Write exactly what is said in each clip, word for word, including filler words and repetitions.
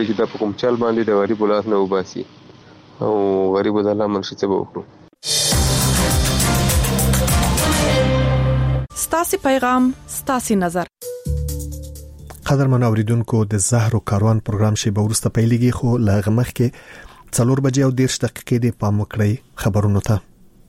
چې دا په کوم چل باندې د غریب لاس نه وباسي او غریب د الله منشي څه وکړو. ستاسي پیغام ستاسي نظر. قدرمن اوریدونکو د زهر او کاروان پروګرام شی به ورسته پیلېږي خو لغه مخ کې څلور بجې او دېرش دقیقې د پام وکړئ خبرونو ته.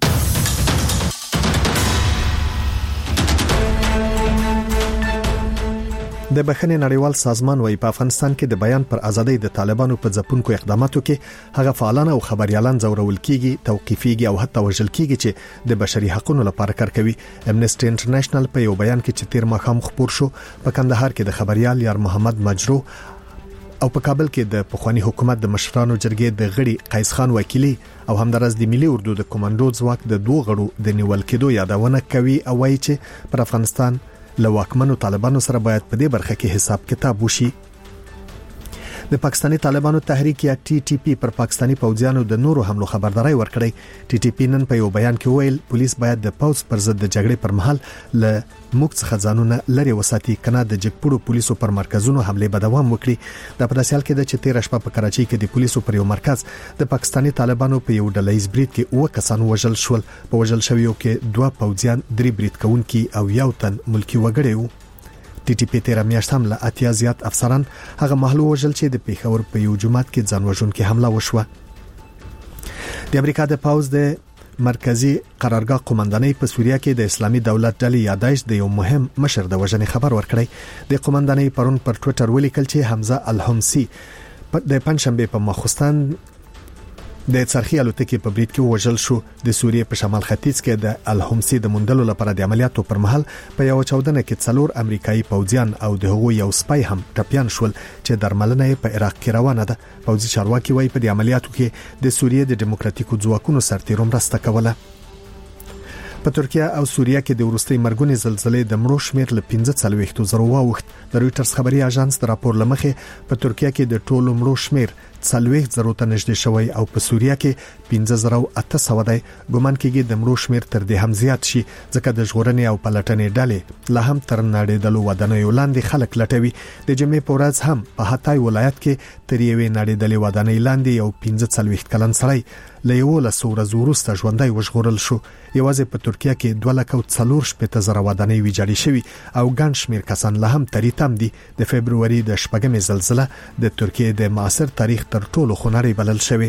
د بخښنې نړیوال سازمان وايي په افغانستان کې د بیان پر ازادۍ د طالبانو په ځپونکو اقداماتو کې هغه فعالان او خبريالان زورول کیږي، توقيفيږي او حتی وژل کیږي چې د بشري حقوقو لپاره کار کوي. امنيستي انټرنیشنل په یو بیان کې چې تیر ماښام خبر شو په کندهار کې د خبريال یار محمد مجرو او په کابل کې د پخوانی حکومت د مشرانو جرګې د غړي قیس خان وکیلی او همدارس د ملي اردو د کمانډو ځواک د دوه غړو د نیول کېدو یادونه کوي او وايي چې پر افغانستان له واکمنو طالبانو سره باید په دې برخه کې حساب کتاب وشي. د پاکستاني طالبانو تحریک یا ټي ټي پی پر پاکستاني پوځیانو د نورو حملو خبرداري ورکړې. ټي ټي پی نن په یو بیان کې ویل پولیس باید د پوځ پر ضد د جګړې پر مهال له موږ څخه ځانونه لري وساتي کنه د جګپړو پولیسو پر مرکزونو حمله به دوام وکړي. د پداسیال کې د چتیر شپه په کراچۍ کې د پولیسو پر یو مرکز د پاکستاني طالبانو په یو ډلهیز بریټ کې اوه کسان وژل شول. په وژل شویو کې دوه پوځیان، درې بریټ کوونکي او یو تن ملکی وګړي وو. ټي ټي پی تیر میاشت هم له اتیا زیات افسران هغه محلو وژل چې د پیښور په یو جماعت کې ځان وژونکي حمله وشوه. د امریکا د پاوز د مرکزی قرارګاه قومندانۍ په سوریه کې د اسلامي دولت ډلې یادایش د یو مهم مشر د وژنې خبر ورکړی. د قومندانۍ پرون پر ټوئیټر ولیکل چې حمزه الحمصي د پنځشنبه په ماخوستان د څرخي الوتکې په بریټ کې وژل شو. د سوریې په شمال ختیځ کې د الحمصي د موندلو لپاره د عملیاتو پر مهال په یو چاودنه کې څلور امریکایي پوځیان او د هغوی یو سپای هم ټپيان شول چې درملنه په عراق کې روانه ده. پوځي چارواکي وايي په دې عملیاتو کې د سوریې د ډیموکراتیکو ځواکونو سرتیرو مرسته کوله. په ترکیه او سوریه کې د ورستۍ مرګونې زلزلې د مړو شمېر له پنځه څلوېښت زره واوښت. د رويټرز خبري اژانس د راپور لمخې په ترکیه کې د ټولو مړو شمېر څلوېښت زره ته نږدې شوی او په سوریه کې پنځه زره اته سوه دی. ګومان کېږي د مړو شمېر تر دې هم زیات شي ځکه د ژغورنې او پلټنې ډلې لا هم تر نړیدلو ودانیو لاندې خلک لټوي. د جمعې په ورځ هم په هاتای ولایت کې تر یوې نړیدلې ودانۍ لاندې یو پنځه څلوېښت کلن سړی له یو لسو ورځو وروسته ژوندی وژغورل شو. یوازې په ترکیه کې دوه لک او څلور شپېته زره ودانۍ ویجاړې شوي او ګڼ شمېر کسان لا هم تری تم دي. د فبروري د شپږمې زلزلہ د ترکیه د معاصر تاریخ تر ټولو خونړۍ بلل شوې.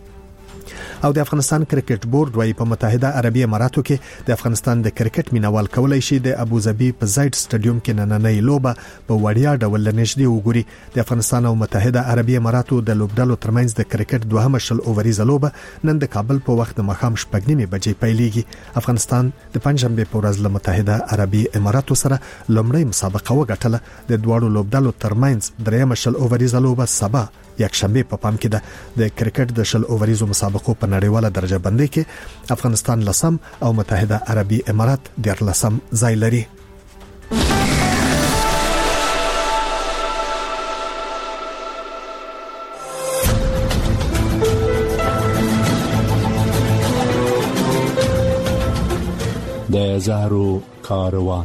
او د افغانستان کرکټ بورډ وايي په متحده عربی اماراتو کې د افغانستان د کرکټ مینوال کولای شي د ابوظبي په زاید سټاډیوم کې نننۍ لوبه په وړیا ډول نږدې وګوري. د افغانستان او متحده عربی اماراتو د لوبډلو ترمنځ د کرکټ دوهمه شل اووريزه لوبه نن د کابل په وخت د ماښام شپږ نیمې بجې پیلېږي. افغانستان د پنځمبه په ورځ له متحده عربی اماراتو سره لومړی مسابقه وګټله. د دوړو لوبډلو ترمنځ دریمه شل اووريزه لوبه سبا یک شنبه په پام کې ده. د کرکټ د شل اووریزو مسابقو په نړیواله درجه بندي کې افغانستان لسم او متحده عربی امارات دیارلسم ځای لري. د زهرو کاروان.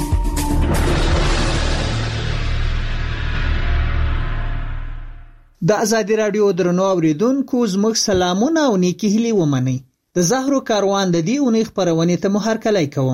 د ازادي رادیو درنو اوریدونکو زموږ سلامونه او نیکی هیلې ومنئ. د زهرو کاروان د دې اونۍ خبرونه ته مو هرکلی کوم.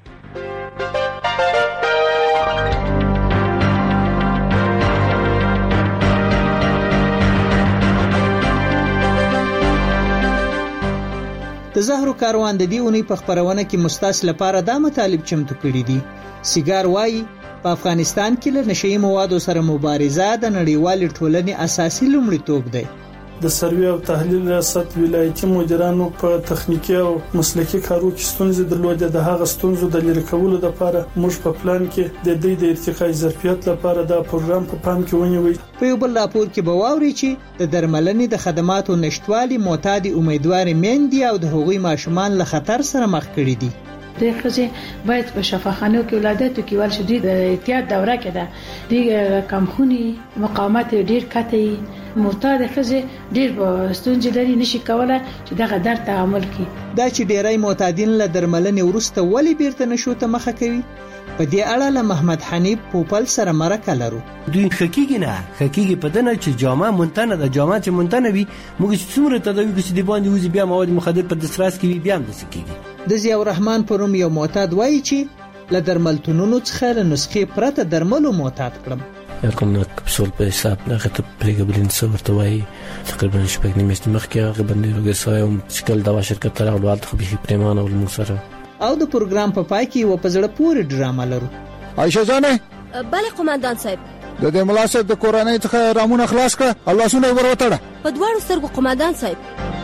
د زهرو کاروان د دې اونۍ په خبرونه کې مستاس لپاره دا مطالب چمتو کړی دي. سیګار وایي په افغانستان کې له نشئی موادو سره مبارزه د نړیوال ټولنې اساسي لومړیتوب دی. د سروې او تحلیل ریاست ولایتي مدیرانو په تخنیکی او مسلکي کارو کې ستونزې درلودې. د هغه ستونزو د لرې کولو لپاره موږ په پلان کې د دې د ارتقای ظرفیت لپاره دا پروګرام په پام کې ونیوي. په یو بل راپور کې به واوري چې د درملنې د خدماتو نشټوالي معتاد امیدوار میندې او د هغوی ماشومان له خطر سره مخ کړي دي. د ښځې باید په شفاخانو کې ولادت کې ول شدي د احتیاط دوره کې ده. د کمخوني مقاومت ډیر کته معتاد ښځې ډیر ستونزې لري نشي کولای چې دغه درد تعامل کړي. دا چې ډیری معتادین له درملنې وروسته ولی بیرته نشو ته مخه کوي په دې اړه له محمد حنیف پوپل سره مرکه لرو. دوی حقیقي نه حقیقي په دنه چې جامه مونتنه د جامه چې مونتنه وي موږ څومره تداوی کوي چې دی باندې وزي بیا مواد مخدر په دسترس کې بیا هم د سکیږي. د ضیاء الرحمن پروم یو معتاد وایي چې له درملتونونو څخه له نسخې پرته درملو معتاد کړم. کوم کپسول په حساب نه غته پریګبلین څورته وایي تقریبا شپږ نیمه مخکې هغه باندې وګسایم چې کله دوا شرکت ته راغلو خو به پریمانه ول موسره او د پروګرام په پای کې و په زړه پورې ډرامه لرو. عائشہ جانې بله قومندان صاحب د دې ملاسب د کورنۍ څخه رامونه خلاص کړه الله سونه وروتړه په دواړو سترګو قومندان صاحب.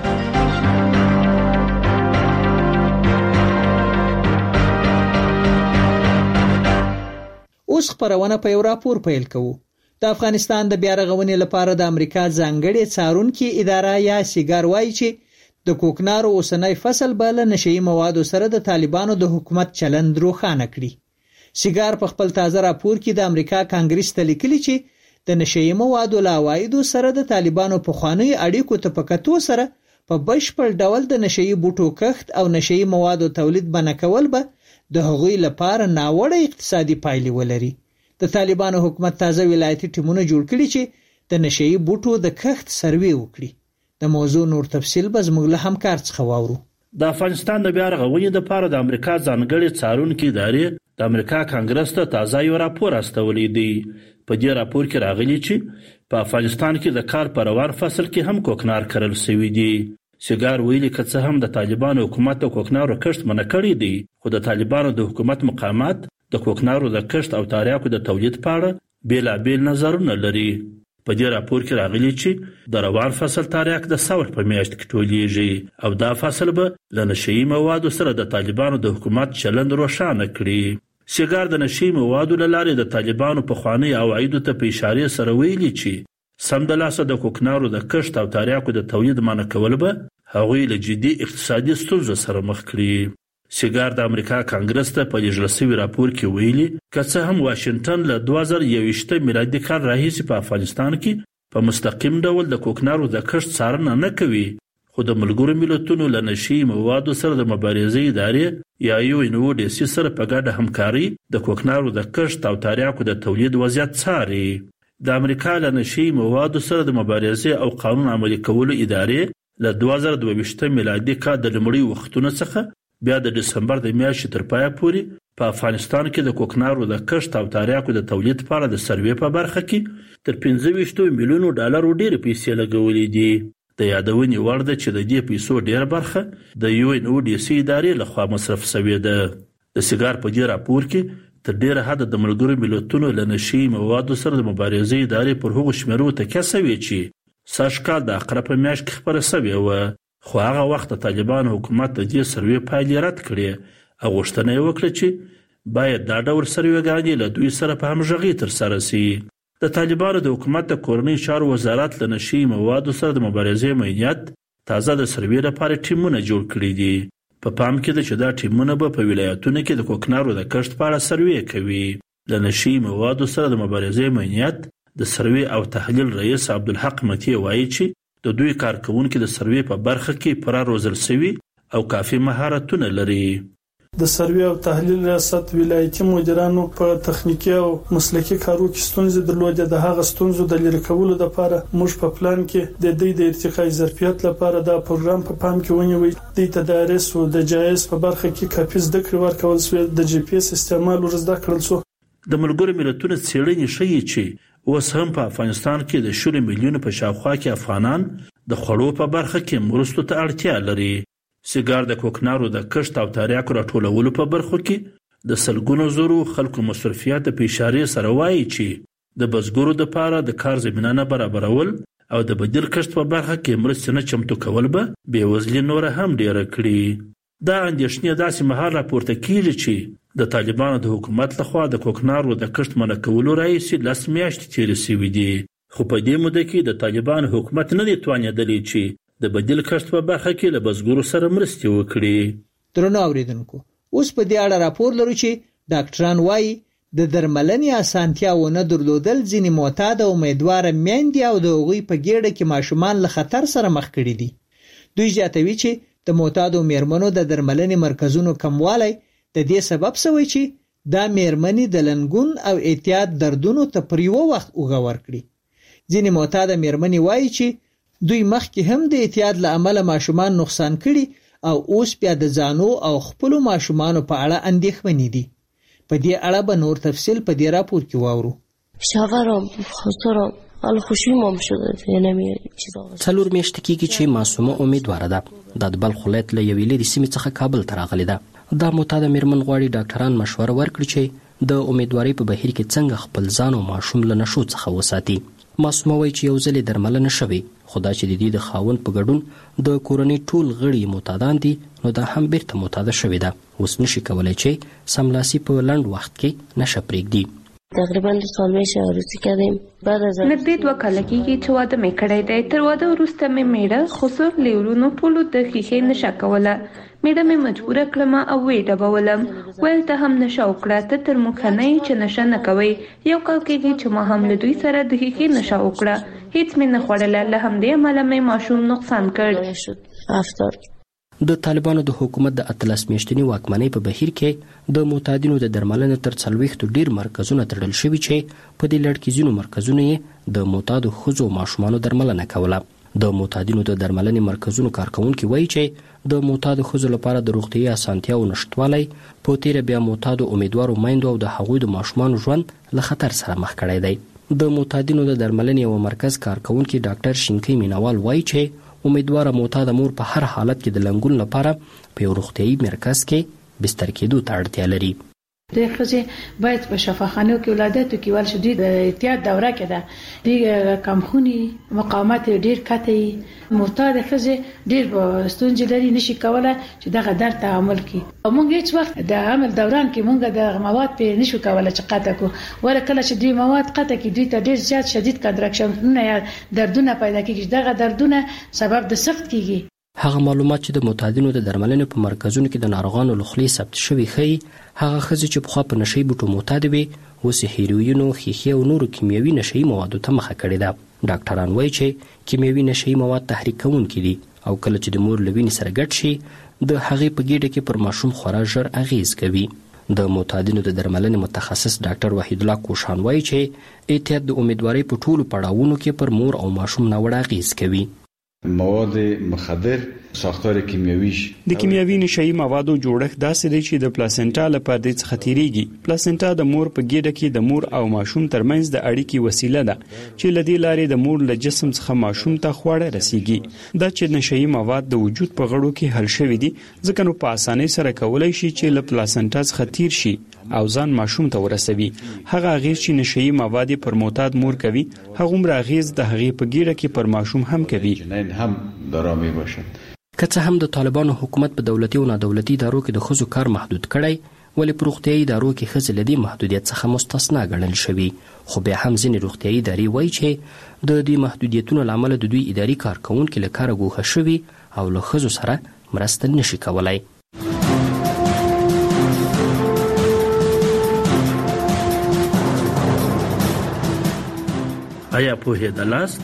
اوس خبرونه په یو راپور پیل کوو. د افغانستان د بیا رغونې لپاره د امریکا ځانګړې څارونکو اداره یا سیګار وایي چې د کوکنارو اوسنۍ فصل به له نشئی موادو سره د طالبانو د حکومت چلند روښانه کړي. سیګار په خپل تازه راپور کې د امریکا کانګریس ته لیکلي چې د نشئی موادو له عوایدو سره د طالبانو په خوانی اړیکو ته پکاتو سره په بشپړ ډول د نشئی بوټو کښت او نشئی موادو تولید بنه کول به د هغوی لپاره ناوړه اقتصادي پایلې ولري. د طالبانو حکومت تازه ولایتي ټیمونه جوړ کړي چې د نشئی بوټو د کښت سروې وکړي. د موضوع نور تفصیل به زموږ له همکار څخه واورو. د افغانستان د بیا رغونې لپاره د امریکا ځانګړې څارونکو ادارې د امریکا کانګرس ته تازه یو راپور استولی دی. په دې راپور کې راغلي چې په افغانستان کې د کار په روان فصل کې هم کوکنار کرل شوی دی. سیګار ویلي که څه هم د طالبانو حکومت د کوکنارو کښت منع کړی دی خو د طالبانو د حکومت مقامات د کوکنارو د کښت او تاریاکو د تولید په اړه بیلابیل نظرونه لري. په دې راپور کې راغلي چې د روان فصل تاریاک د ثور په میاشت کې ټولیږي او دا فصل به له نشئی موادو سره د طالبانو د حکومت چلند روښانه کړي. سیګار د نشئی موادو له لارې د طالبانو په خوانی عوایدو ته په اشاره سره ویلي چې سم د لاسه د کوکنارو د کښت او تاریاکو د تولید منع کول به هغوی له جدي اقتصادي ستونزو سره مخ کړي. سیګار د امریکا کانګرس ته په لیږل شوي راپور کې ویلي که څه هم واشنگټن له دوه زره یوویشت میلادي کال راهیسې په افغانستان کې په مستقیم ډول د کوکنارو د کښت څارنه نه کوي خو د ملګرو ملتونو له نشئی موادو سره د مبارزې ادارې یا یو ان او ډي سي سره په ګډه همکاري د کوکنارو د کښت او تاریاکو د تولید وضعیت څاري. د امریکا له نشئی موادو سره د مبارزې او قانون عملي کولو ادارې له دوه زره دوه ویشت میلادي کال د لومړي وختونو څخه بیا د دسمبر د میاشتې تر پایه پورې په افغانستان کې د کوکنارو د کښت او تاریاکو د تولید لپاره د سروې په برخه کې تر پنځه ویشت میلیونو ډالرو ډېر پیسې لګولې دي. د یادونې وړ ده چې د دې پیسو ډېر برخه د یو ان او ډي سي ادارې لخوا مصرف شوې ده. د سیګار په دې راپور کې تر ډیره حد د ملګرو ملتونو له نشئی موادو سره د مبارزې ادارې پر هغو شمیرو تکیه شوې چې سږ کال د عقرب په میاشت کې خپره شوې وه خو هغه وخت د طالبانو حکومت د دې سروې پایلې رد کړې او غوښتنه یې وکړه چې باید دا ډول سروېګانې له دوی سره په همغږي ترسره شي. د طالبانو د حکومت د کورنۍ چارو وزارت له نشئی موادو سره د مبارزې میدانیت تازه د سروې لپاره ټیمونه جوړ کړي دي. په پام کې ده چې دا ټیمونه به په ولایتونو کې د کوکنارو د کښت په اړه سروې کوي. له نشئی موادو سره د مبارزې میدانیت د سروې او تحلیل رئیس عبدالحق متی وایي چې د دوی کارکونکو د سروې په برخه کې پوره روزل شوي او کافي مهارتونه لري. د سروې او تحلیل ریاست ولایتي مدیرانو په تخنیکی او مسلکي کارو کې ستونزې درلودې. د هغه ستونزو د لرې کولو لپاره موږ په پلان کې د دې د ارتقای ظرفیت لپاره دا پروګرام په پام کې ونیوي. د تدارس او د جایز په برخه کې کافي زده کړې ورکول شوې. د جی پی اس استعمال ورزده کړل شو. د ملګرو ملتونو څېړنې ښیي چې اوس هم په افغانستان کې د شلو میلیونو په شاوخوا کې افغانان د خوړو په برخه کې مرستو ته اړتیا لري. سیګار د کوکنارو د کښت او تاریاکو راټولولو په برخو کې د سلګونو زرو خلکو مصرفیات په اشاره سره وایي چې د بزګرو لپاره د کار زمینه نه برابرول او د بدیل کښت په برخه کې مرستې نه چمتو کول به بېوزلي نور هم ډیره کړي. دا اندېښنې داسې مهال راپورته کیږي چې د طالبانو د حکومت لخوا د کوکنارو د کښت منع کولو راهیسې لس میاشتې تېرې شوي دي خو په دې موده کې د طالبانو حکومت نه دی توانېدلی چې د بدیل کښت په برخه کې له بزګرو سره مرستې وکړي. درنو اوریدونکو اوس په دې اړه راپور لرو چې ډاکټران وایي د درملنې اسانتیاونه درلودل ځینې معتاد او امیدوار میندې او د هغوی په ګېډه کې ماشومان له خطر سره مخ کړي دي. دوی زیاتوي چې د معتادو میرمنو د درملنې مرکزونو کموالی د دې سبب شوی چې دا میرمنې د لنګون او اعتیاد دردونو ته پر یو وخت وګور کړي. ځینې معتاده میرمنې وایي چې دوی مخکې هم د اعتیاد له امله ماشومان نقصان کړي او اوس بیا د ځانو او خپل ماشومانو په اړه اندېښمنې دي. په دې اړه به نور تفصیل په دې راپور کې واورو. شاورم خسرم ال خوشیمم شده نمی چیزا څلور میاشتې کېږي چې معصومه امیدواره ده. د بلخ ولایت له یوې لرې سیمې څخه کابل ته راغلې ده. دا معتاده میرمن غواړي ډاکټران مشوره ورکړي چې د امیدوارۍ په بهیر کې څنګه خپل ځان او ماشوم له نشو څخه وساتي. معصومه وایي چې یو ځل درملنه شوې، خو دا چې د دې د خاوند په ګډون د کورنۍ ټول غړي معتادان دي، نو دا هم بیرته معتاده شوې ده. اوس نشي کولی چې سملاسي په لنډ وخت کې نشه پرېږدي. تقریبا دو سال میشه عروسی کردیم. بعد از نږدې دوه کاله کېږي چې واده مې کړی دی. تر واده وروسته مې میړه خسر لیورونو ټولو د ښیښې نشه کوله. میړه مې مجبوره کړم او ویې ډبولم. ویل ته هم نشه وکړه، ته تر موږ ښه نه یې چې نشه نه کوئ. یو کال کېږي چې ما هم له دوی سره د ښیښې نشه وکړه. هیڅ مې نه خوړله. له همدې امله مې ماشوم نقصان کړ. د طالبانو د حکومت د اتلس میاشتنی واکمنۍ په بهیر کې د معتادینو د درملنې تر څلوېښتو ډیر مرکزونه تړل شوي چې په دې لړ کې ځینو مرکزونو یې د معتادو ښځو او ماشومانو درملنه کوله. د معتادینو د درملنې مرکزونو کارکوونکي وایي چې د معتادو ښځو لپاره د روغتیايي اسانتیاو نشتوالی په تیره بیا معتادو امیدوارو میندو او د هغوی د ماشومانو ژوند له خطر سره مخ کړی دی. د معتادینو د درملنې یو مرکز کارکوونکي ډاکټر شینکۍ مینوال وایي چې امیدواره معتاده مور په هر حالت کې د لنګون لپاره په یو روغتیايي مرکز کې بستر کېدو ته اړتیا لري. د ښځې باید په شفاخانو کې ولادت وکړي. ول شدید د اعتیاد دوره کې ده. د کمخوني مقاومت ډیر کته معتاده ښځې ډیر ستونزې لري، نشي کولای چې دغه درد تعامل کړي. موږ هیڅ وخت د عمل دوران کې موږ د مواد په نشو کولای چې قطع کو. ور کله چې دوی مواد قطع کړي دوی ته ډیر زیات شدید کنټراکشنونه یا دردونه پیدا کیږي. دغه دردونه سبب د سخت کیږي. هغه معلومات چې د معتادینو د درملنې په مرکزونو کې د ناروغانو له خولې ثبت شوي ښیي هغه ښځې چې پخوا په نشهیي بوټو معتادې وې اوس یې هیروینو، ښیښې او نورو کیمیاوي نشهیي موادو ته مخه کړې ده. ډاکټران وایي چې کیمیاوي نشهیي مواد تحریک کوونکي دي او کله چې د مور له وینې سره ګډ شي د هغې په ګېډه کې پر ماشوم خورا ژر اغیز کوي. د معتادینو د درملنې متخصص ډاکټر وحید الله کوشان وایي چې اعتیاد د امیدوارۍ په ټولو پړاوونو کې پر مور او ماشوم ناوړه اغیز کوي. مواد مخدر ساختار کیمیاویش د کیمیاوي نشهیي موادو جوړښت داسې دی چې د پلاسنټا له پردې څخه تیریږي. پلاسنټا د مور په ګېډه کې د مور او ماشوم ترمنځ د اړیکې وسیله ده چې له دې لارې د مور له جسم څخه ماشوم ته خواړه رسیږي. دا چې نشهیي مواد د وجود په غړو کې حل شوي دي ځکه نو په اسانۍ سره کولی شي چې له پلاسنټا څخه تیر شي او ځان ماشوم ته ورسوي. هغه اغیز چې نشهیي مواد پر معتاد مور کوي هغومره اغیز د هغې په ګېډه کې پر ماشوم هم کوي. هم درامي باشد. که څه هم د طالبانو حکومت په دولتي او نادولتي ادارو کې د ښځو کار محدود کړی، ولې په روغتیايي ادارو کې ښځې له دې محدودیت څخه مستثنا ګڼل شوي. خو بیا هم ځینې روغتیايي ادارې وایي چې د دې محدودیتونو له امله د دوی اداري کارکوونکي له کاره ګوښه شوي او له ښځو سره مرسته نشي کولی. آیا پوهېدلاست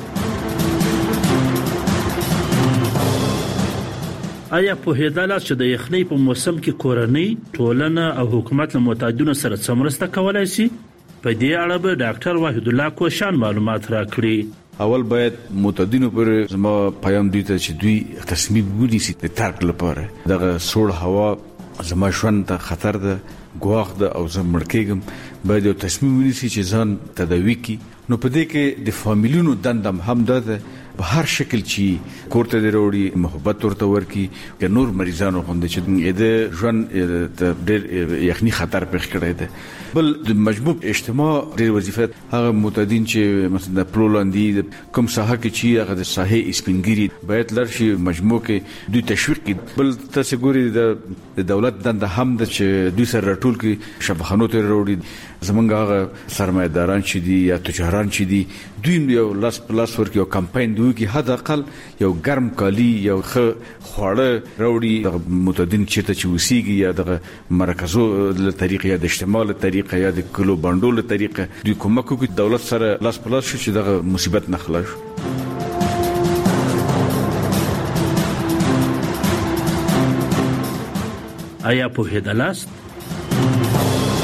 آیا پوهېدلاست چې د یخنۍ په موسم کې کورنۍ، ټولنه او حکومت له معتادینو سره څه مرسته کولی شي؟ په دې اړه به ډاکټر وحید الله کوشان معلومات راکړي. اول باید معتادینو پر زما پیام دوی ته چې دوی تصمیم ونیسي د ترک لپاره. دغه سوړ هوا زما ژوند ته خطر ده، ګواښ ده او زه مړ کېږم. باید یو تصمیم ونیسي چې ځان تداوي کړي. نو په دې کې د فامیلونو دندم هم ده په هر شکل چې کورته دی وروړي محبت ورته ورکړي. که نور مریضانو غوندې چې د ژوند ډېر یخني خطر پېښ کړی دی. بل د مجموع اجتماع ډېر وظیفه هغه معتادین چې مثلا د پلولاندي کوم ساحه کې چې هغه د ساحې سپینګيري باید لر شي مجموع کې دوی تشویق کړي. بل تاسو ګوري د دولت دنده هم د چې دوی سره راټول کړي شفاخانو ته وروړي. زمونږ هغه سرمایه‌داران چې دي یا تجاران چې دي دوی یو لاس پلاس ورکړي او کمپاین دوی کې حد اقل یو ګرم کالی یو ښه خواړه راوړي د معتادین چې ته چې وسیږي یا د مرکزو له طریقې یا د اجتماع له طریقې یا د کلو بانډو له طریقې دوی کومک وکړي دولت سره لاس پلاس شي چې دغه مصیبت نه خلاص شي. آیا پوهېدلاست؟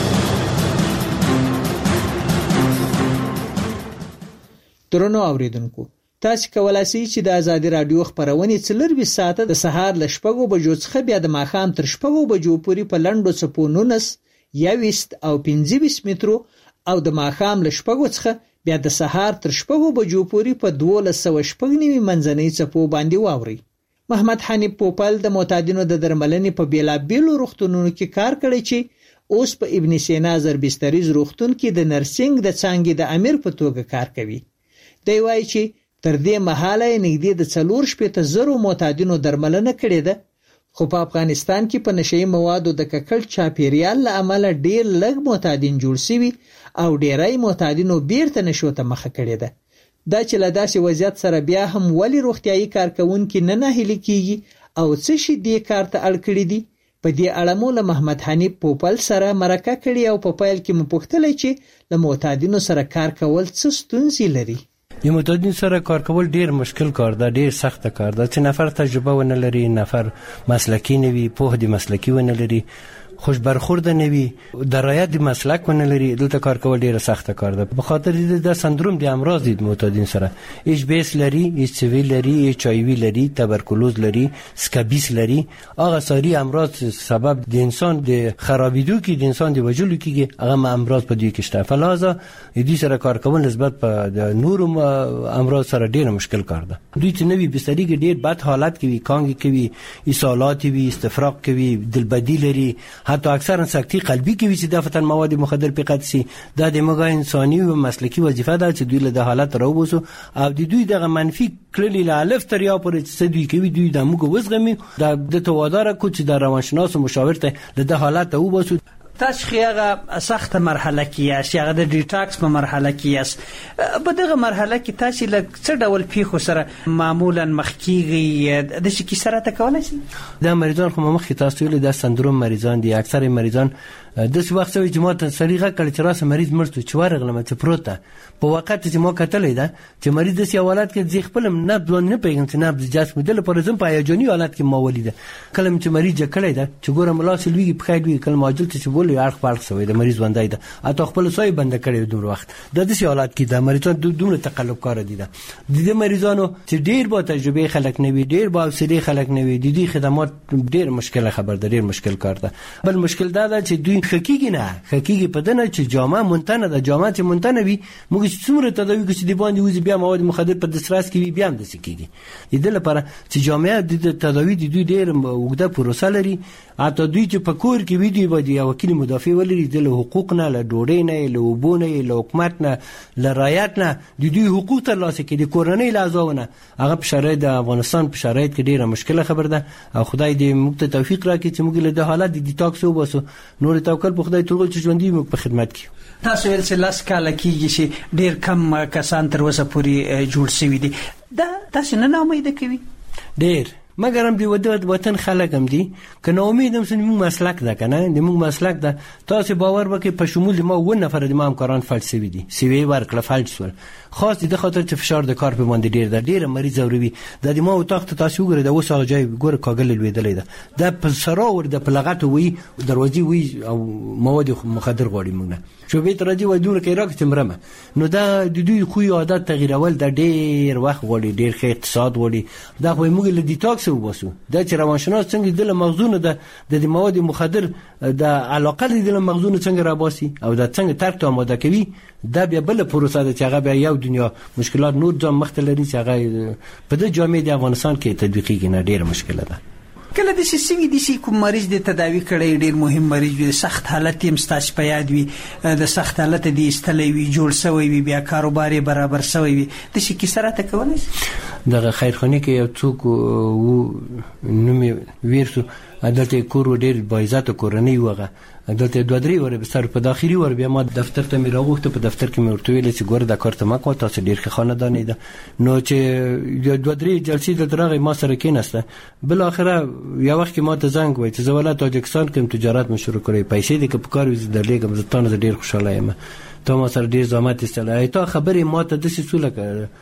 درنو اوریدونکو، تاسو کولای شئ چې د ازادي رادیو خبرونه څلور ساعته د سهار ل شپږو بجو څخه بیا د ماښام تر شپږو بجو پورې په لنډو څپو نونس یويست او پنځه ویشت مترو او د ماښام ل شپږو څخه بیا د سهار تر شپږو بجو پورې په دولس سوه شپږ نوي منځنۍ څپو باندې واوري. محمد حنیف پوپل د معتادینو د درملنې په بیلابیلو روغتونونو کې کار کړی چې اوس په ابن سینا زربستریز روغتون کې د نرسنګ د څانګې د امیر په توګه کار کوي. دی وایي چې تر دې مهاله نږدې د څلور شپېته زرو معتادینو درملنه کړې ده، خو په افغانستان کې په نشئی موادو د ککړ چاپیریال له امله ډېر لږ معتادین جوړ شوي او ډېری معتادینو بیرته نشو ته مخه کړې ده. دا چې له داسې وضعیت سره بیا هم ولې روغتیایي کارکونکي نه ناهیلي کیږي او څه شي دې کار ته اړ کړي دي، په دې اړه مو له محمد حنیف پوپل سره مرکه کړې او په پیل کې مو پوښتلی چې له معتادینو سره کار کول څه ستونزې لري. د معتادین سره کار کول ډیر مشکل کار ده، ډیر سخت کار ده چې نفر تجربه ونه لري، نفر مسلکی نه وي، په دې مسلکی ونه لري، خوش برخورد نه وي، درایت د مسلک ونه لري، دلته کار کول ډیر سخت کار ده. په خاطر دې د سندروم د امراض د معتادین سره ایچ بی اس لري، ایچ سی وی لري، ایچ آی وی لري، تبرکلوز لري، سکابیس لري. هغه ساری امراض سبب د انسان د خرابېدو کې د انسان د وجلو کې هغه امراض په دې کې شته. فلازا دې سره کار کول نسبت په د نورو امراض سره ډیر مشکل کار ده. دوی چې نوې بستری کې ډیر بد حالت کې وي، کانګي کوي، اسهالات وي، استفراغ کوي، دلبدی لري، حتی اکثرا سکتی قلبی کې وي چې د فتن مواد مخدر په قد سي. دا د موږ انساني او مسلکی وظیفه ده چې دوی له حالت راوبوسو او د دوی دغه منفي کړلې له الف تر یا پورې چې دوی کوي دوی د موږ وزغمي د توادار کو چې د روانشناس او مشاور ته د حالت راوبوسو. تاسو خیاغه سخت مرحله کې یاست، هغه د ډیټاکس په مرحله کې یاست. په دغه مرحله کې تاسو له څه ډول پیښو سره معمولا مخ کیږي؟ د شي کې سره تکولای شي د مریضان خو مخ تاسو له د سندروم مریضان دي. اکثر مریضان د څه وخت چې ما ته سړیغه کړ چې راس مریض مرته چې ورغلم چې پروته په وخت چې ما کتلې ده چې مریض د سی حالت کې ځخ خپل نه ځون نه پیګم چې نه د جسم دل پر زم په یوجنی حالت کې ما ولیده کلم چې مریض کړی ده چې ګورم لاس لوي په خیر وی کلم ماجل چې بوله اړخ پړخ سوی د مریض باندې ده اته خپل سوی بند کړی دوه وخت د دې حالت کې د مریضان دومره تقلب کار دي ده د دې مریضانو چې ډیر با تجربه خلک نه وي ډیر با سری خلک نه وي د دې خدمات ډیر مشکل خبر ده ډیر مشکل کار ده. بل مشکل دا ده چې دوی حقیقي نه حقیقي پدنه چې جامه مونتنه ده جامه چې مونتنه وي موږ څومره تداوی کې چې دی باندې وځي بیا مواد مخدر په دسترس کې بیا هم د سکیږي د دې لپاره چې جامه د تداوی د دوی ډیر وګړه پروسه لري. اته دوی چې په کور کې وي دی باندې یو وکیل مدافع ولري د حقوق نه له ډوډۍ نه له وبونه له حکومت نه له رعایت نه د دوی حقوق ترلاسه کړي د کورنۍ لازمونه هغه په شرایط د افغانستان په شرایط کې ډیره مشکله خبر ده او خدای دې موږ ته توفیق راکړي چې موږ له د حالت د ډیټاکس وباسو نور توکل په خدای ترغه چې ژوندۍ موږ په خدمت کې. تاسو ول چې لاس کاله کېږي چې ډیر کم کسان تر اوسه پورې جوړ شوي دي دا تاسو نه امید کوي ډیر مګر هم دی ودوت وطن خلک هم دي کنه امید هم سن موږ مسلک ده کنه د موږ مسلک ده تاسو باور وکړئ په شمول ما و نفر د ما همکاران فلسفي دي سی وی ورکړه فلسفه خاص دي د خاطر چې فشار د کار په باندې ډیر ده ډیر مریض اوروي د دې ما او تخت تاسو وګورئ د وسه جای ګور کاغل لویدلې ده د په سرا ور د پلغت وی دروازې وی او مواد مخدر غوړي موږ شو به تر دې ودونه کې راکته مرمه نو دا د دوی خو عادت تغیرول د ډیر وخت غوړي ډیر ښه اقتصاد غوړي دا خو موږ له ډیټاکس وباسو دا چې روانشناس څنګه د مغزونه د د مواد مخدر د علاقه د مغزونه څنګه را باسي او دا څنګه ترک ته آماده کوي دا بیا بل پروسه ده چې هغه بیا یو دنیا مشکلات نور ځم مختلفي چې هغه په د جامعه د افغانستان کې تطبیقي نه ډیر مشکله ده. کله د سیمې د سې کوم مریض د تداوی کړي ډیر مهم مریض وي سخت حالت یې مستاش په یاد وي د سخت حالت د استلې وي جوړ شوی وي بیا کاروبار برابر شوی وي د شي کی سره تکولای دغه خیرخانه کې یو څوک وو نومي ویرسو عدالت کور ډیر بایزات کورنۍ وغه دلته دوه درې ور به سر په داخلي ور بیا ما دفتر ته مې راغوښته په دفتر کې مې ورته ویل چې ګور د کارت ما کو تاسو ډیر ښه خاندان دي نو چې دوه درې جلسې د درغه ما سره کېناسته بل اخره یو وخت ما ته زنګ وای چې زولات تاجکستان کې تجارت مې شروع کړې پیسې دې کې په کار وځي درلېګم زتان ډیر خوشاله یم ته ما سره ډیر زحمت استلای ته خبرې ما ته د څه سوله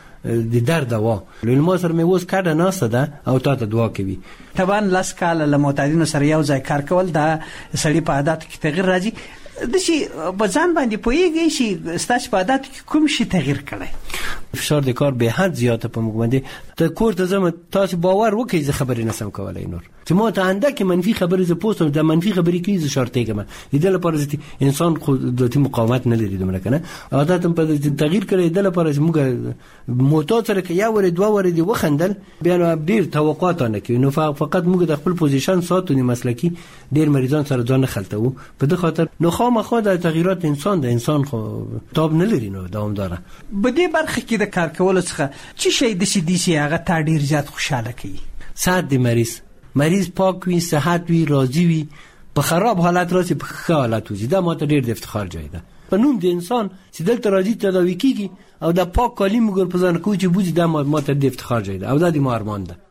د درد دوا لول ما سره مې وس کاډه ناسه ده او ته ته دعا کوي طبعا لاس کاله له معتادینو سره یو ځای کار کول دا سړی په عادت کې تغیر راځي د شي په ځان باندې پويږي شي ستاسو په عادت کې کوم شي تغیر کړي فشار د کار به حد زیاته په موږ باندې ته کور ته زم تاسو باور وکړئ زه خبرې نسم کولای نور چې ما ته اندکه منفي خبرې ز پوسټ د منفي خبرې کې ز شرطه کوم د لپاره چې انسان خو د مقاومت نه لري دومره کنه عادت په تغییر کړي د لپاره چې موږ موټو سره کې یا ور دوه ور دی وخندل بیا نو ډیر توقعات نه کوي نو فقط موږ د خپل پوزیشن ساتو نه مسلکی ډیر مریضان سره ځان خلطو په دغه خاطر نو خامخا د تغییرات انسان د انسان خو تاب نه لري نو دوامدار په دې برخه کې د کار کول څخه چې شي د سي دي سي هغه تا ډیر زیات خوشاله کوي صحت د مریض مریض پاک وي صحت وي راضي وي په خراب حالت راسي په ښه حالت وي دا ماته ډیر د افتخار ځای ده په نوم د انسان چې دلته راځي تداوي کیږي او د پاک کالي موږ په ځان کوی چې بوزي دا ماته د افتخار ځای ده او دا د ما ارمان ده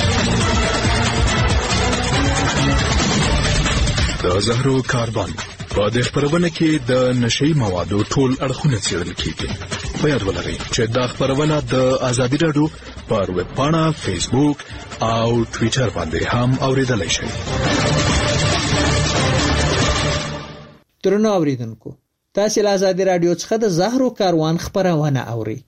د زهرو کاروان په دې خبرونه کې د نشئی موادو ټول اړخونه څېړل کیږي په یاد ولرئ چې دا خبرونه د ازادي رادیو پر ویب پاڼه فیسبوک او ټوئیټر باندې هم اوریدلای شئ. ترنو اوریدونکو تاسو له ازادي رادیو څخه د زهرو کاروان خبرونه اوري.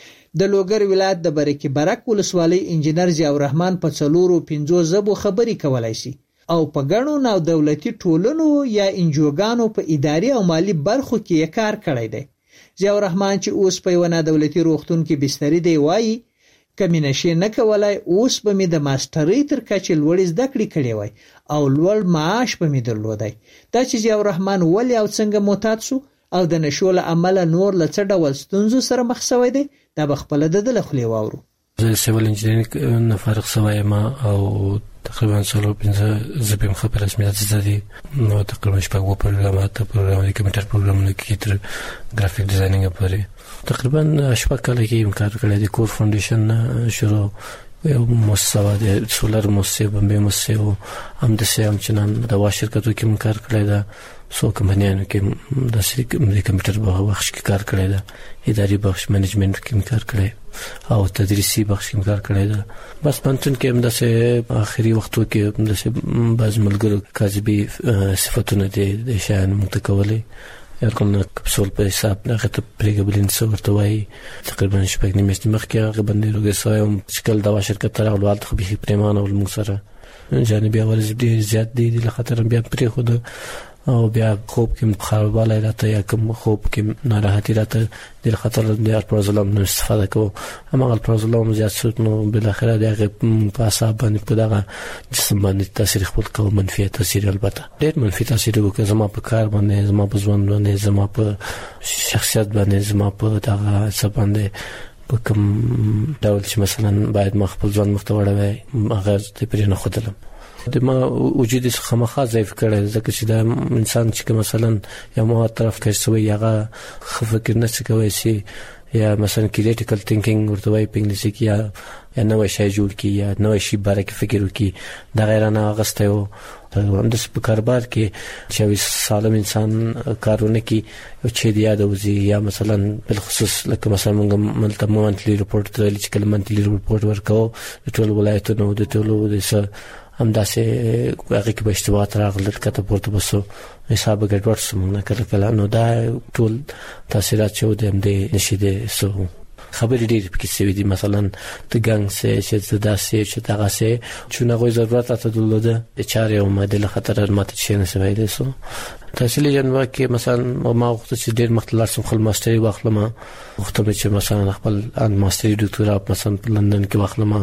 د لوګر ولایت د برکې برک ولسوالۍ انجنیر ضیاء الرحمن په څلورو پنځو زبو خبري کولای شي او په ګڼو نو دولتي ټولنو یا انجوګانو په اداري او مالی برخو کې کار کړی دی. ضیاء الرحمن چې اوس په یو نه دولتي روغتون کې بستری دی وایي کمینه شي نه کولای اوس به می د ماسترۍ تر کچې لوړ زده کړې کړې وای او لوړ معاش به می درلودای. دا چې ضیاء الرحمن ولې او څنګه معتاد شو او د نشو له عمله نور له څه ډول ستونزو سره مخ شوی دی دا به خپل د دل خولي واورو. زه سیول انجینرینګ نه فارغ شوی ما او تقریبا څلور پنځه زبیم خبر رسمیت زدي نو تقریبا شپږ پروګرامات پروګرام د کمپیوټر پروګرامونه کې تر ګرافیک ډیزاینینګ پورې تقریبا شپږ کال کې کار کړی دی. کور فاونډیشن شروع یو مؤسسه د سولر مؤسسه بمبه مؤسسه او هم د سیام چنان د وا شرکتو کې کار کړی دی. سو کمپنیانو کې د شرکت د کمپیوټر په بخش کې کار کړی دی. اداري بخش منیجمنت کې کار کړی او تدریسي بخش کې کار کړی دی. بس پنځن کې هم د سه اخري وختو کې د سه باز ملګرو کاذبي صفاتونه دي شان متکولي یارکونه کپسول په حساب هغه ته پریګبلین څو ورته وایي تقریبا شپږ نیمه مخ کې هغه باندې روګه سایم شکل دا شرکت تر اول ته به پریمانه ول موږ سره جانبي اول ډیر زیات دي د خطر بیا پرې خود او بیا خوب کې مخالفه راته یا کوم خوب کې ناراحتي راته د خطر د الپرازولام نو استفاده کوو اما الپرازولام زیات سوت نو بل اخره دغه په حساب باندې په دغه جسم باندې تاثیر خپل کوي منفي تاثیر البته ډېر منفي تاثیر وکړي زما په کار باندې زما په ژوند باندې زما په شخصیت باندې زما په دغه څه باندې په کوم ډول چې مثلا باید ما خپل ځان مختوړوي هغه ته پرې نه خدلم د ما وجود څخه مخه ضعیف کړي ځکه چې دا انسان چې مثلا یو مو طرف کې سوی هغه فکر نه کوي شي یا مثلا کریټیکل تھینکینګ ورته وایي په انګلیسي کې یا یا نوې شی جوړ کی یا نوې شی باره کې فکر وکي دا غیر نه غسته یو هم د کاروبار کې چې سالم انسان کارونه کې او چې دی یاد وزي یا مثلا بل خصوص لکه مثلا موږ ملته مونتلی رپورټ ته چې کله مونتلی رپورټ ورکاو د ټول ولایتونو د ټولو د هم داسې هغه کې به اشتباهات راغلل کته پورته بسو حساب ګډوډ سمونه کله کله نو دا ټول تاثیرات چې د دې نشیده سو خبرې ډېرې پکې سوي دي مثلا د ګنګ سه چې داسې چې دغه سه چې نه غوي ضرورت ته درلوده د چارې او ماده خطر ماته شي نه سوي دي سو تحصیل جنوا کې مثلا ما وخت چې ډېر مختلف سم خپل ماستری واخلم وخت به چې مثلا خپل ان ماستری ډاکټرا مثلا په لندن کې واخلم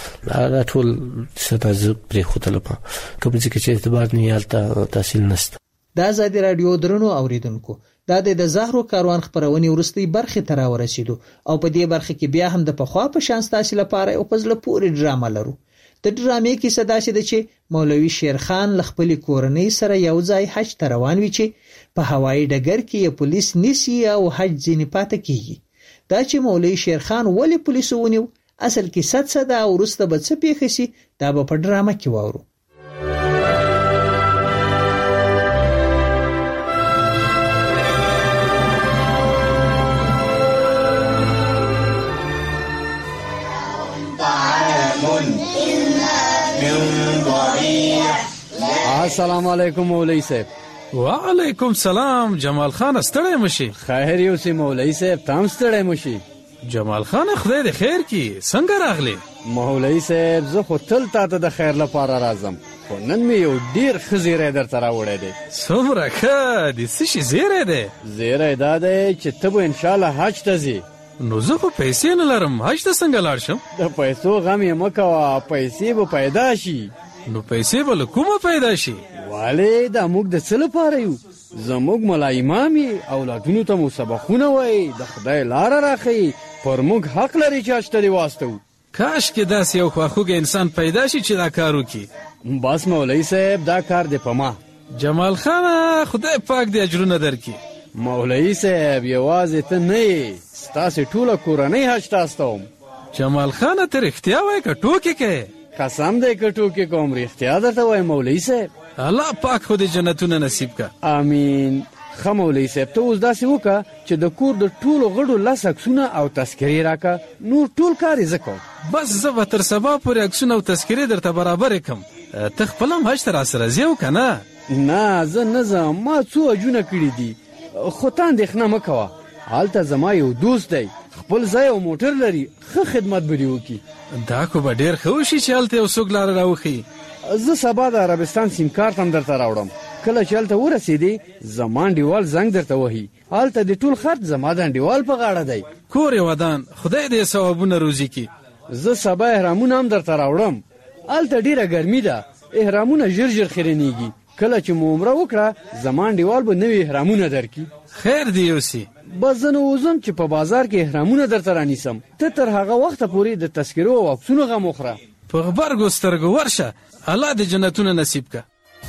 دا ټول ستاسو پرې خوتل په کوم ځای کې چې اعتبار نه یالته تحصیل نشته. دا ازادي رادیو درنو اوریدونکو دا د زهرو کاروان خبرونه ورستي برخه تر ورسېدو او په دې برخه کې بیا هم د پخوا په شان تاسو لپاره او پزله پوری ډراما لرو. د ډرامې کې صدا شي د چې مولوي شیرخان لخپل کورنۍ سره یو ځای حج ته روان وي چې په هوایي ډګر کې پولیس نیسی او حج ځینې پاتې کیږي. دا چې مولوي شیرخان ولې پولیس ونیو اصل کې صد صدا او ورسته به څه پیښ شي دا به په ډرامه کې وورو. السلام علیکم مولوی صاحب. وعلیکم سلام جمال خان ستړی مشي. خیر یو سي مولوی صاحب تام ستړی مشي. جمال خان خدای دې خیر کی څنګه راغلی؟ مولوي صاحب زه خو تل تاته د خیر لپاره راځم، خو نن مې یو ډیر ښه زیری درته راوړی دی. څومره ښه د څه شي زیری دی؟ زیری دا دی چې ته به انشاءالله حج ته ځې. نو زه خو پیسې نه لرم، حج ته څنګه لاړ شم؟ د پیسو غم یې مه کوه، پیسې به پیدا شي. نو پیسې به له کومه پیدا شي؟ والې دا موږ د څه لپاره یو؟ زموږ ملا امام یې، اولادونو ته مو سبقونه وایي، د خدای لاره راښیي، پر موږ حق لري چې حج ته دې واستوو. کاش کې داسې یو خواخوږی انسان پیدا شي چې دا کار وکړي. بس مولوي صاحب دا کار دی په ما. جمال خان خدای پاک دې اجرونه درکړي. مولوي صاحب یوازې ته نه یې، ستاسې ټوله کورنۍ حج ته استوم. جمال خان ته رښتیا وایې که ټوکې کوې؟ قسم دی که ټوکې کوم، رښتیا درته وایم مولوي صاحب. الله پاک خو دې جنتونه نصیب که. امین. ښه مولوي صاحب ته اوس داسې وکړه چې د کور د ټولو غړو لس عکسونه او تذکرې راکړه، نور ټول کار یې زه کوم. بس زه به تر سبا پورې عکسونه او تذکرې درته برابرې کړم. ته خپله هم حج ته راسره ځې او که نه؟ نه زه نه ځم، ما څو حجونه کړي دي، خو ته اندېښنه مه کوه. هلته زما یو دوست دی، خپل ځای او موټر لري، ښه خدمت به دې وکړي. دا خو به ډېر ښه وشي چې هلته یو څوک لاره راوښیي. زه سبا د عربستان سیم کارت هم درته راوړم. کله چې هلته ورسېدې زما انډیوال زنګ درته وهي، هلته د ټول خرڅ زما د انډیوال په غاړه دی. کور یې ودان، خدای دې ثوابونه روزي کړي. زه سبا احرامونه هم درته راوړم. هلته ډېره ګرمي ده، احرامونه ژر ژر خیرنېږي. کله چې مو عمره وکړه زما انډیوال به نوي احرامونه درکړي. خیر دې یوسي. بس زه نو وځم چې په بازار کې احرامونه درته رانیسم، ته تر هغه وخته پورې د تذکرو او عکسونو غم وخوره. په غبرګو سترګو ورشه، الله دې جنتونه نصیب که.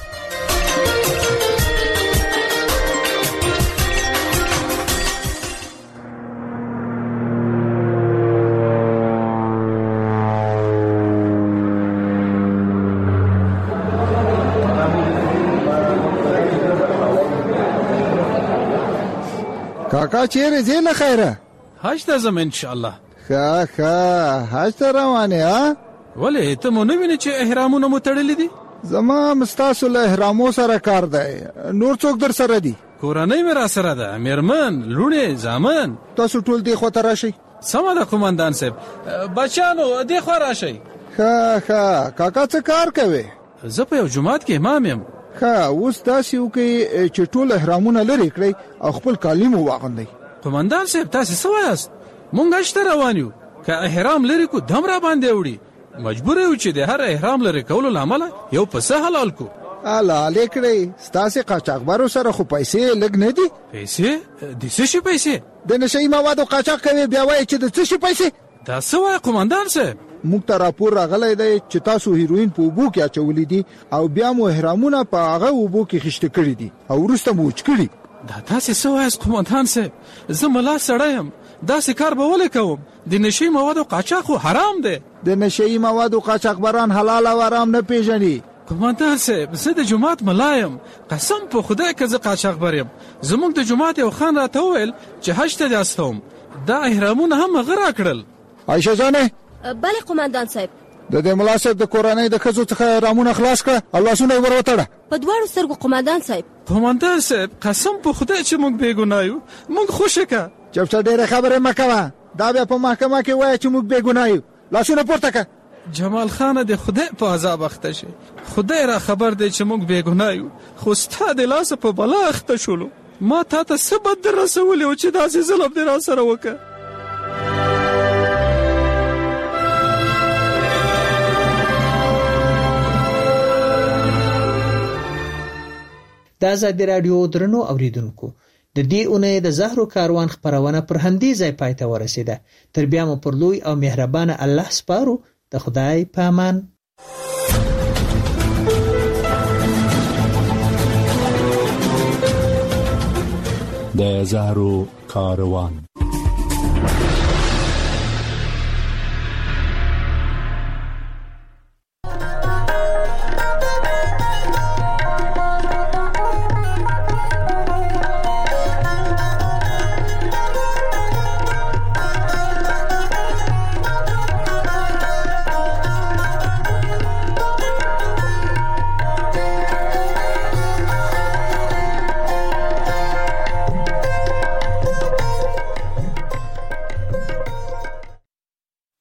کاکا چیرې ځې له خیره؟ حج ته ځم انشاءالله. ښه ښه حج ته روان یې ها؟ ولې ته مو نه وینې چې احرامونه مو تړلي دي؟ زما هم ستاسو له احرامو سره کار دی، نور څوک در سره دي؟ کورنۍ مې را سره ده، مېرمن، لوڼې، زامن. تاسو ټول دې خوا ته راشئ. سمه ده قومندان صاحب. بچیانو دې خوا راشئ. ښه ښه کاکا څه کار کوې؟ زه په یو جومات کې امام یم. ښه اوس داسې وکړئ چې ټول احرامونه لرې کړئ او خپل کالي مو واغوندئ. قومندان صاحب تاسې څه وایاست؟ مونږ حج ته روان یو، که احرام لرې کو دم را باندې وړي، مجبور یو چې د هر احرام لرې کولو له امله یو پسه حلال کو. حلالې کړئ، ستاسې قاچاقبرو سره خو پیسې لږ نه دي؟ پیسې؟ د څه شي پیسې؟ د نشهیي موادو قاچاق کوي بیا وایي چې د څه شي پیسې؟ دا څه وایي قومندان صاحب؟ موږ ته راپور راغلی دی چې تاسو هیروین په اوبو کې اچولی دي او بیا مو احرامونه په هغه اوبو کې خیشته کړي دي او وروسته مو وچ کړي. دا تاسې څه وایاست قومندان صاحب؟ زه ملا سړی یم، داسې کار به ولې کوم؟ د نشهیي موادو قاچاق خو حرام دی. د نشهیي موادو قاچاقبران حلال او حرام نه پیژني. قومندان صاحب زه د جومات ملا یم، قسم په خدای که زه قاچاقبر یم. زموږ د جومات یو خان راته وویل چې حج ته دې استوم، دا احرامونه هم هغه راکړل. عایشه جانې. بله قومندان صاحب. د دې ملا صاحب د کورنۍ د ښځو څخه احرامونه خلاص کړه او لاسونه یې ور وتړه. په دواړو سترګو قومندان صاحب. قومندان صاحب قسم په خدای چې موږ بې ګناه یو، موږ خوښه که. چپ ډېرې خبرې مه کوه، دا بیا په محکمه کې وایه چې موږ بې ګناه یو. لاسونه پورته که. جمال خانه د خدای په عذاب اخته شي، خدای را خبر دی چې موږ بې ګناه یو، خو ستا د لاسه په بلا اخته شولو. ما تا ته څه بد در رسولی و چې داسې ظلم دې را سره وکړه؟ د ازادي راډیو درنو اوریدونکو، د دې اونۍ د زهرو کاروان خبرونه پر همدې ځای پای ته ورسېده. تر بیا مو پر لوی او مهربانه الله سپارو. د خدای په امان. د زهرو کاروان.